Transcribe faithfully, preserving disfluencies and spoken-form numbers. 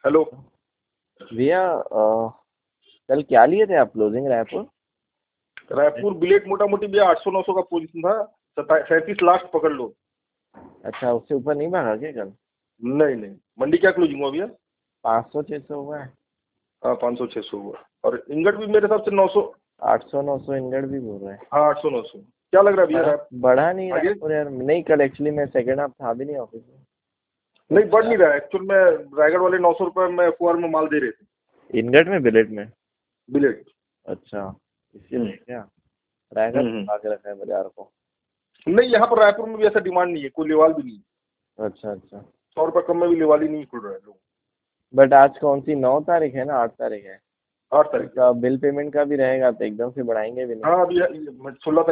Hello भैया अ, कल क्या लिए थे आप क्लोजिंग रायपुर? रायपुर बुलेट मोटा मोटी भैया आठ सौ नौ सौ का पोजीशन था। सैंतीस लास्ट पकड़ लो। अच्छा, उससे ऊपर नहीं भागा क्या कल? नहीं नहीं, मंडी क्या क्लोजिंग हुआ भैया? पाँच सौ छः सौ हुआ है। हाँ, पाँच सौ छः सौ हुआ। और इंगट भी मेरे हिसाब से नौ सौ। आठ सौ नौ सौ इंगड़ भी बोल रहे हैं। हाँ, आठ सौ नौ सौ। क्या लग रहा है भैया बढ़ा रायपुर बढ़ा नहीं आगे? रायपुर यार, नहीं कल एक्चुअली मैं सेकेंड हाफ था भी नहीं ऑफिस में। नहीं, बढ़ नहीं रहा है एक्चुअल में। रायगढ़ वाले नौ सौ रुपये में एफ में माल दे रहे थे। इनगट में बिलेट में? बुलेट। अच्छा, हम्म इसीलिए क्या रायगढ़ हम्म हम्म। में आके रखा है बाजार को? नहीं, यहाँ पर रायपुर में भी ऐसा डिमांड नहीं है, कोई लेवाल भी नहीं है। अच्छा अच्छा। सौ रुपये कम में भी लेवाल ही नहीं खुल रहा है लोग। बट आज कौन सी नौ तारीख है ना, आठ तारीख है? आठ तारीख उसका बिल पेमेंट का भी रहेगा तो एकदम से बढ़ाएंगे भी नहीं। हाँ, अभी सोलह